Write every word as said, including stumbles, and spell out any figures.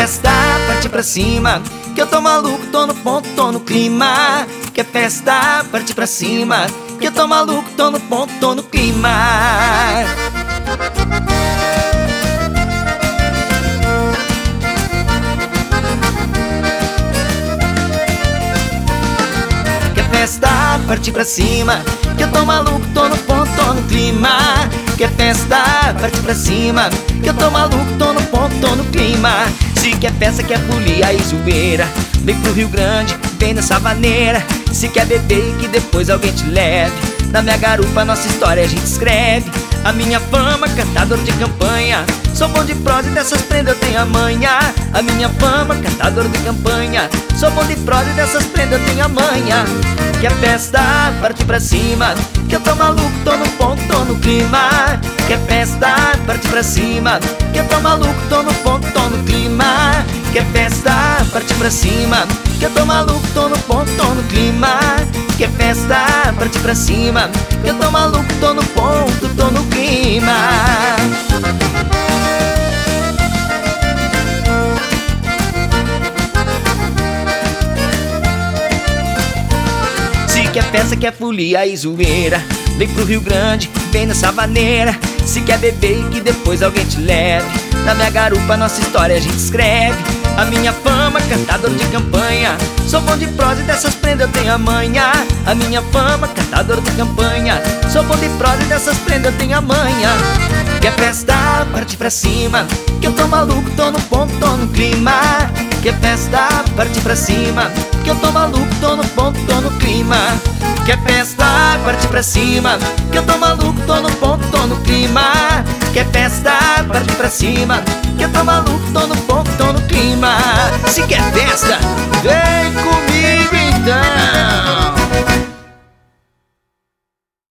festa, parte pra cima, que eu tô maluco, tô no ponto, tô no clima. Quer festa, parte pra cima, que eu tô maluco, tô no ponto, tô no clima. Quer festa, parte pra cima, que eu tô maluco, tô no ponto, tô no clima. Quer festa, parte pra cima, que eu tô maluco, tô no ponto, tô no clima. Se quer festa, quer folia e zoeira, vem pro Rio Grande, vem nessa maneira. Se quer beber e que depois alguém te leve, na minha garupa nossa história a gente escreve. A minha fama, cantador de campanha, sou bom de prosa e dessas prendas eu tenho a manha. A minha fama, cantador de campanha, sou bom de prosa e dessas prendas eu tenho a manha. Quer festa, parte pra cima, que eu tô maluco, tô no ponto, tô no clima. Quer festa, parte pra cima, que eu tô maluco, tô no ponto, tô no clima. Quer festa, parte pra cima, que eu tô maluco, tô no ponto, tô no clima. Quer festa, parte pra cima, que eu tô maluco, tô no ponto, tô no clima. Se quer festa, quer folia e zoeira, vem pro Rio Grande, vem nessa maneira. Se quer beber e que depois alguém te leve, na minha garupa nossa história a gente escreve. A minha fama, cantador de campanha, sou bom de prosa e dessas prendas eu tenho a manha. A minha fama, cantador de campanha, sou bom de prosa e dessas prendas eu tenho a manha. Quer festa, parte pra cima, que eu tô maluco, tô no ponto, tô no clima. Quer festa, parte pra cima, que eu tô maluco, tô no ponto, tô no clima. Quer festa, parte pra cima, que eu tô maluco, tô no ponto, tô no clima. Quer festa, parte pra cima, que eu tô maluco, tô no ponto, tô no clima. Se quer festa,